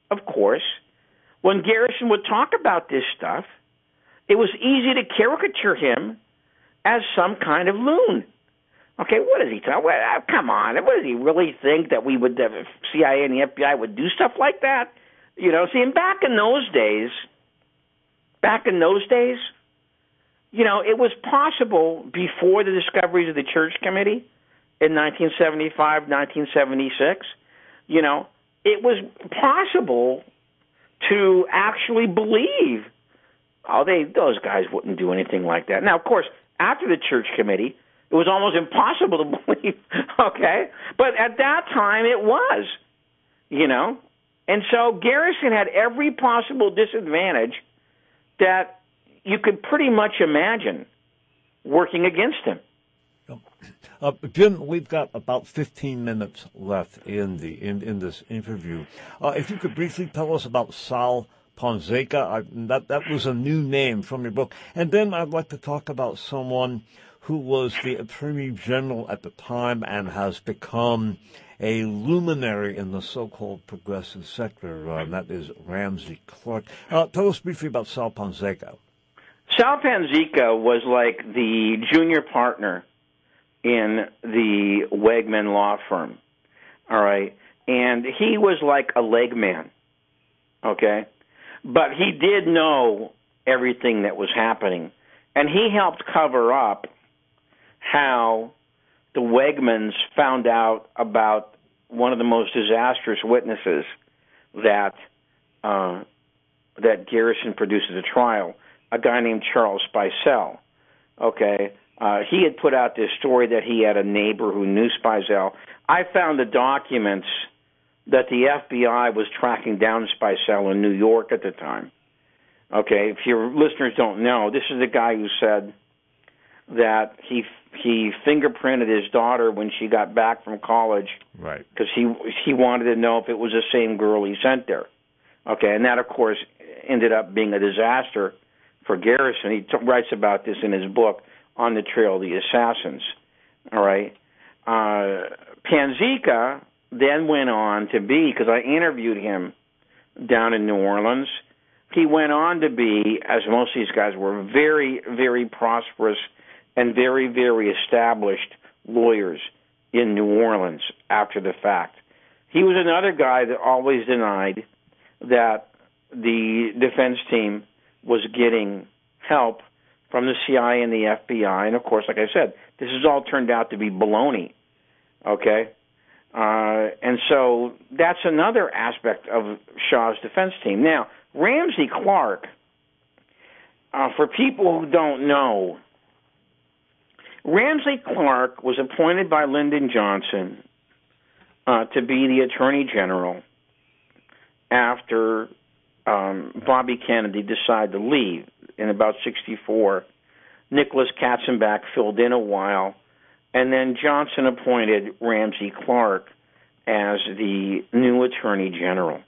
of course, when Garrison would talk about this stuff, it was easy to caricature him as some kind of loon. Okay, what does he talk? Well, uh, come on, what does he really think that we would, the C I A and the F B I would do stuff like that? You know, see, and back in those days, back in those days, you know, it was possible before the discoveries of the Church Committee in nineteen seventy-five, nineteen seventy-six, you know, it was possible to actually believe, oh, they those guys wouldn't do anything like that. Now, of course, after the Church Committee, it was almost impossible to believe, okay? But at that time, it was, you know. And so Garrison had every possible disadvantage that you could pretty much imagine working against him. Uh, Jim, we've got about fifteen minutes left in the in, in this interview. Uh, if you could briefly tell us about Sal Ponseca, I, that that was a new name from your book. And then I'd like to talk about someone who was the Attorney General at the time and has become a luminary in the so-called progressive sector, uh, and that is Ramsey Clark. Uh, tell us briefly about Sal Ponseca. Sal Ponseca was like the junior partner in the Wegman law firm, all right? And he was like a leg man, okay? But he did know everything that was happening, and he helped cover up how the Wegmans found out about one of the most disastrous witnesses that uh, that Garrison produced at a trial, a guy named Charles Spicer. Okay, uh, he had put out this story that he had a neighbor who knew Spicer. I found the documents that the F B I was tracking down Spicer in New York at the time. Okay, if your listeners don't know, this is the guy who said that he he fingerprinted his daughter when she got back from college, right? Because he he wanted to know if it was the same girl he sent there. Okay, and that of course ended up being a disaster for Garrison. He t- writes about this in his book On the Trail of the Assassins. All right, uh, Ponseca then went on to be, because I interviewed him down in New Orleans. He went on to be, as most of these guys were, very, very prosperous and very, very established lawyers in New Orleans after the fact. He was another guy that always denied that the defense team was getting help from the C I A and the F B I. And, of course, like I said, this has all turned out to be baloney, okay? Uh, and so that's another aspect of Shaw's defense team. Now, Ramsey Clark, uh, for people who don't know, Ramsey Clark was appointed by Lyndon Johnson uh, to be the Attorney General after um, Bobby Kennedy decided to leave in about sixty-four. Nicholas Katzenbach filled in a while, and then Johnson appointed Ramsey Clark as the new Attorney General.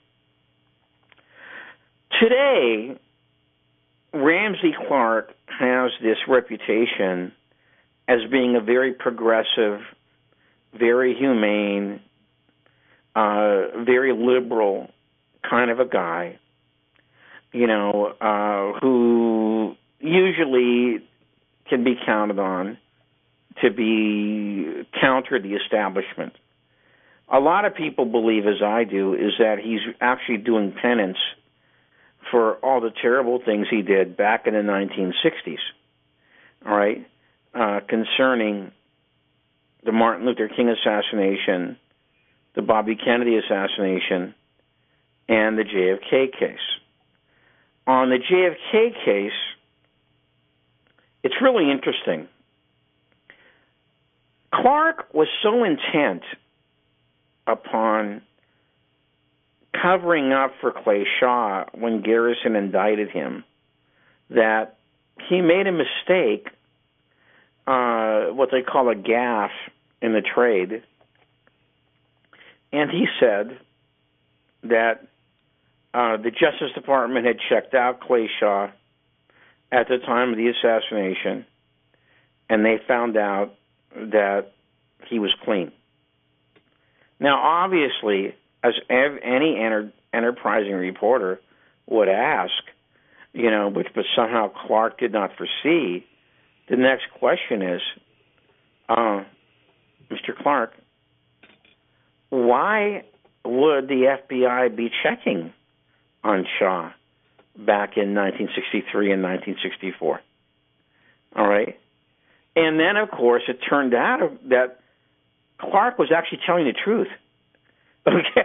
Today, Ramsey Clark has this reputation as being a very progressive, very humane, uh, very liberal kind of a guy, you know, uh, who usually can be counted on to be counter the establishment. A lot of people believe, as I do, is that he's actually doing penance for all the terrible things he did back in the nineteen sixties, all right, uh, concerning the Martin Luther King assassination, the Bobby Kennedy assassination, and the J F K case. On the J F K case, it's really interesting. Clark was so intent upon covering up for Clay Shaw when Garrison indicted him that he made a mistake, uh, what they call a gaffe in the trade, and he said that uh, the Justice Department had checked out Clay Shaw at the time of the assassination, and they found out that he was clean. Now, obviously, as any enterprising reporter would ask, you know, which but somehow Clark did not foresee, the next question is, uh, Mister Clark, why would the F B I be checking on Shaw back in nineteen sixty-three and nineteen sixty-four? All right? And then, of course, it turned out that Clark was actually telling the truth. Okay?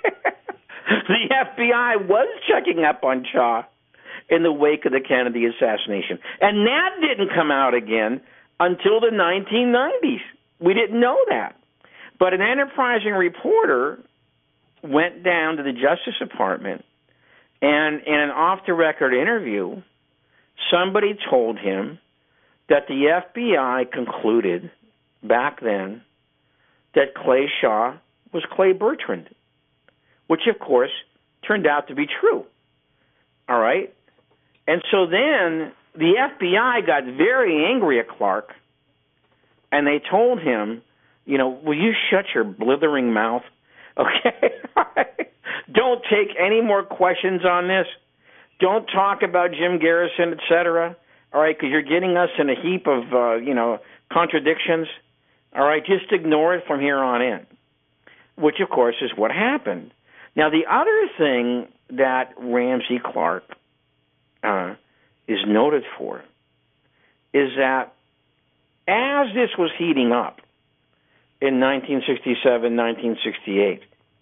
The F B I was checking up on Shaw in the wake of the Kennedy assassination. And that didn't come out again until the nineteen nineties. We didn't know that. But an enterprising reporter went down to the Justice Department, and in an off-the-record interview, somebody told him that the F B I concluded back then that Clay Shaw was Clay Bertrand, which, of course, turned out to be true. All right? And so then the F B I got very angry at Clark, and they told him, you know, will you shut your blithering mouth? Okay? Don't take any more questions on this. Don't talk about Jim Garrison, et cetera. All right, because you're getting us in a heap of, uh, you know, contradictions. All right, just ignore it from here on in, which, of course, is what happened. Now, the other thing that Ramsey Clark uh, is noted for is that as this was heating up in nineteen sixty-seven, nineteen sixty-eight,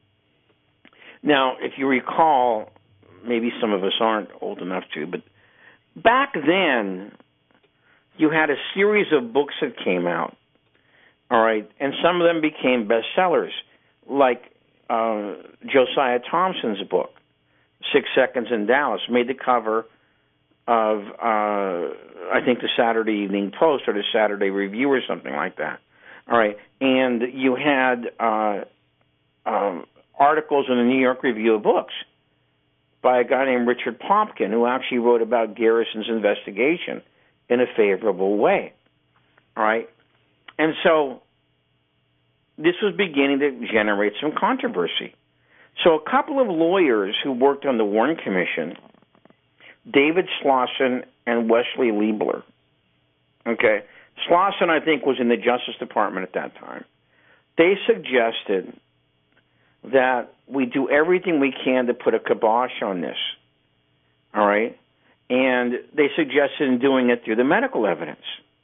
now, if you recall, maybe some of us aren't old enough to, but back then, you had a series of books that came out, all right, and some of them became bestsellers, like uh, Josiah Thompson's book, Six Seconds in Dallas, made the cover of, uh, I think, the Saturday Evening Post or the Saturday Review or something like that, all right, and you had uh, um, articles in the New York Review of Books by a guy named Richard Popkin, who actually wrote about Garrison's investigation in a favorable way. All right? And so this was beginning to generate some controversy. So a couple of lawyers who worked on the Warren Commission, David Slauson and Wesley Liebler, okay? Slauson, I think, was in the Justice Department at that time. They suggested that we do everything we can to put a kibosh on this, all right? And they suggested in doing it through the medical evidence.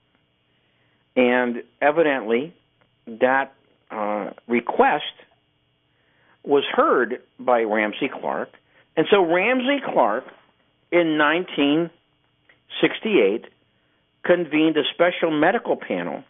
And evidently, that uh, request was heard by Ramsey Clark. And so Ramsey Clark, in nineteen sixty-eight, convened a special medical panel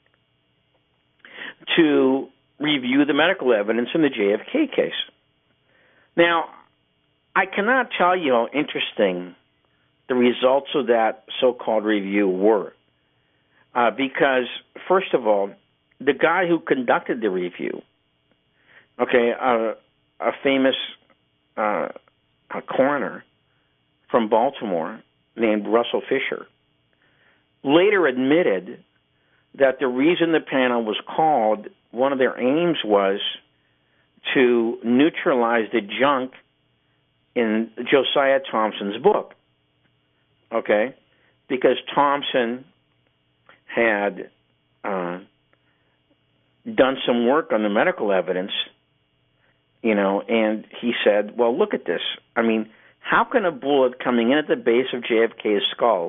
to review the medical evidence in the J F K case. Now, I cannot tell you how interesting the results of that so-called review were, uh, because, first of all, the guy who conducted the review, okay, uh, a famous uh, a coroner from Baltimore named Russell Fisher, later admitted that the reason the panel was called, one of their aims was to neutralize the junk in Josiah Thompson's book, okay? Because Thompson had uh, done some work on the medical evidence, you know, and he said, well, look at this. I mean, how can a bullet coming in at the base of J F K's skull,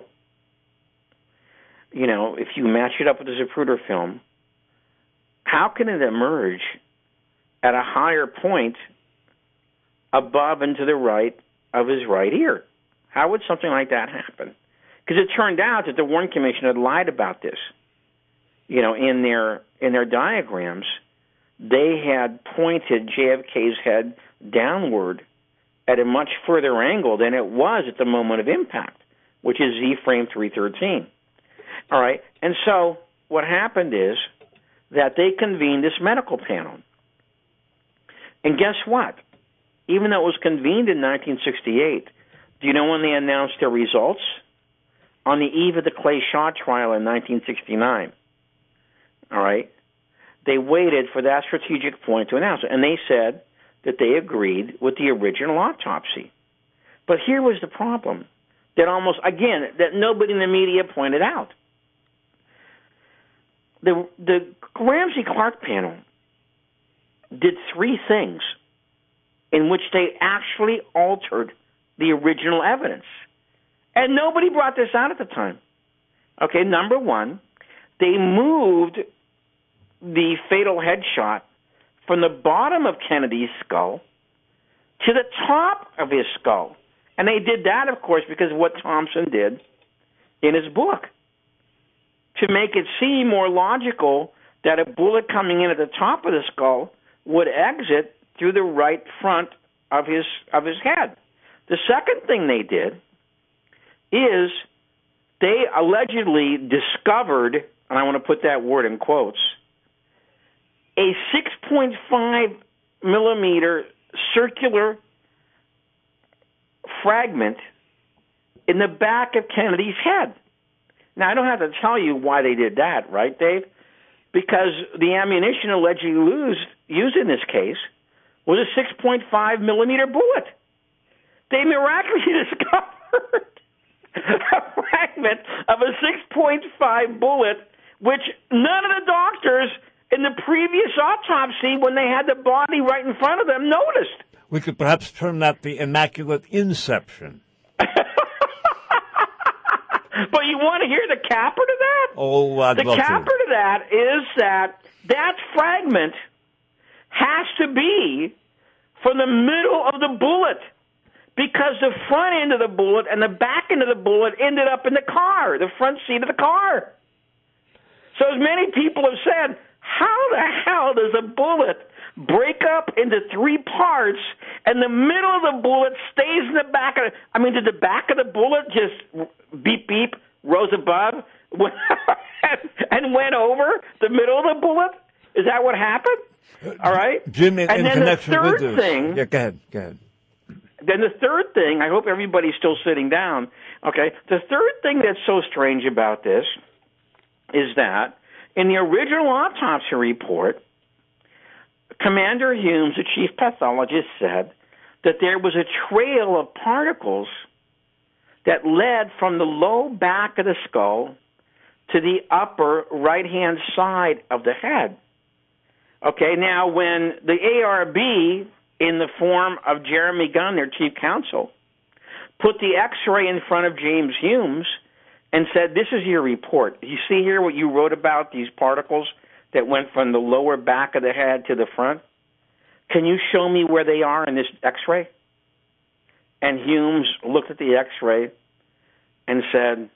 you know, if you match it up with the Zapruder film, how can it emerge at a higher point above and to the right of his right ear? How would something like that happen? Because it turned out that the Warren Commission had lied about this. You know, in their in their diagrams, they had pointed J F K's head downward at a much further angle than it was at the moment of impact, which is Z frame three thirteen. All right, and so what happened is that they convened this medical panel. And guess what? Even though it was convened in nineteen sixty-eight, do you know when they announced their results? On the eve of the Clay Shaw trial in nineteen sixty-nine. All right? They waited for that strategic point to announce it. And they said that they agreed with the original autopsy. But here was the problem that almost, again, that nobody in the media pointed out. The, the Ramsey-Clark panel did three things in which they actually altered the original evidence. And nobody brought this out at the time. Okay, number one, they moved the fatal headshot from the bottom of Kennedy's skull to the top of his skull. And they did that, of course, because of what Thompson did in his book, to make it seem more logical that a bullet coming in at the top of the skull would exit through the right front of his of his head. The second thing they did is they allegedly discovered, and I want to put that word in quotes, a six point five millimeter circular fragment in the back of Kennedy's head. Now, I don't have to tell you why they did that, right, Dave? Because the ammunition allegedly used, used in this case was a six point five millimeter bullet. They miraculously discovered a fragment of a six point five bullet, which none of the doctors in the previous autopsy, when they had the body right in front of them, noticed. We could perhaps term that the immaculate inception. But you want to hear the capper to that? Oh, I'd the love capper to. to that is that that fragment has to be from the middle of the bullet, because the front end of the bullet and the back end of the bullet ended up in the car, the front seat of the car. So as many people have said, how the hell does a bullet break up into three parts and the middle of the bullet stays in the back of it? I mean, did the back of the bullet just beep, beep, rose above and went over the middle of the bullet? Is that what happened? All right. Jim, in, and in then connection the third with this. thing, Yeah, go ahead, go ahead. Then the third thing, I hope everybody's still sitting down, okay? The third thing that's so strange about this is that in the original autopsy report, Commander Humes, the chief pathologist, said that there was a trail of particles that led from the low back of the skull to the upper right-hand side of the head. Okay, now when the A R B, in the form of Jeremy Gunn, their chief counsel, put the X-ray in front of James Humes and said, this is your report. You see here what you wrote about, these particles that went from the lower back of the head to the front? Can you show me where they are in this X-ray? And Humes looked at the X-ray and said,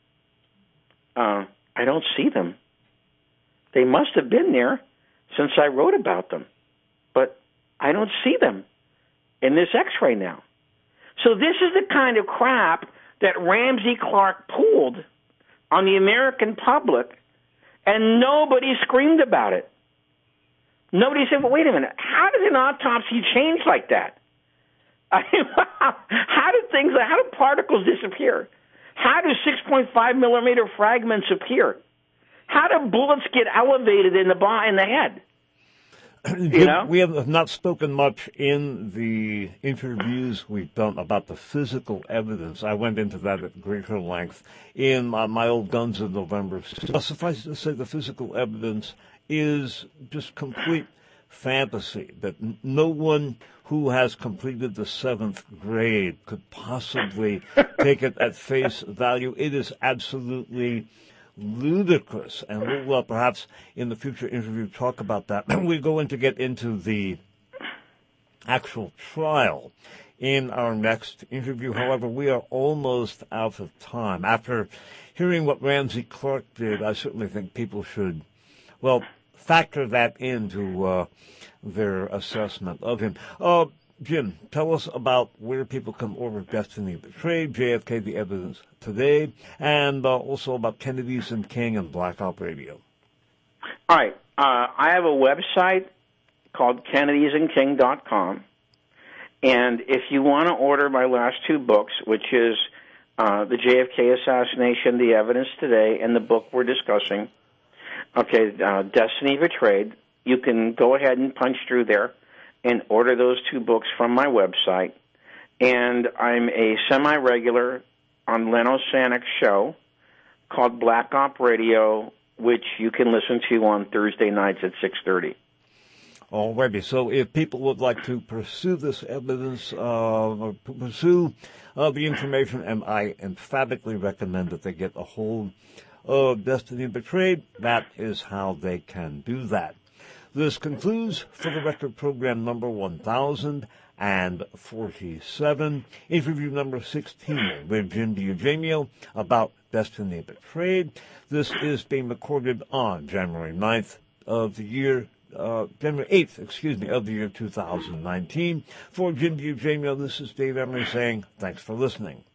uh, I don't see them. They must have been there since I wrote about them, but I don't see them in this X-ray now. So this is the kind of crap that Ramsey-Clark pulled on the American public, and nobody screamed about it. Nobody said, well, wait a minute, how does an autopsy change like that? I mean, how do things, how do particles disappear? How do six point five millimeter fragments appear? How do bullets get elevated in the in the head? You know? We have not spoken much in the interviews we've done about the physical evidence. I went into that at greater length in my, my old Guns of November. Suffice to say, the physical evidence is just complete fantasy, that no one who has completed the seventh grade could possibly take it at face value. It is absolutely ludicrous, and we'll uh, perhaps in the future interview talk about that. We're going to get into the actual trial in our next interview. However, we are almost out of time. After hearing what Ramsey-Clark did, I certainly think people should, well, factor that into uh, their assessment of him. Uh, Jim, tell us about where people can order Destiny Betrayed, J F K, The Evidence Today, and uh, also about Kennedys and King and Blackout Radio. All right. Uh, I have a website called kennedys and king dot com, and if you want to order my last two books, which is uh, the J F K Assassination, The Evidence Today, and the book we're discussing, okay, uh, Destiny Betrayed, you can go ahead and punch through there and order those two books from my website. And I'm a semi-regular on Leno Sanek's show called Black Op Radio, which you can listen to on Thursday nights at six thirty. Alrighty, so if people would like to pursue this evidence, uh, or pursue uh, the information, and I emphatically recommend that they get a hold of Destiny Betrayed, that is how they can do that. This concludes For the Record program number one thousand forty-seven, interview number sixteen with Jim DiEugenido about Destiny Betrayed. This is being recorded on January ninth of the year Uh, January eighth, excuse me, of the year two thousand nineteen. For Jim DiEugenido, this is Dave Emery saying thanks for listening.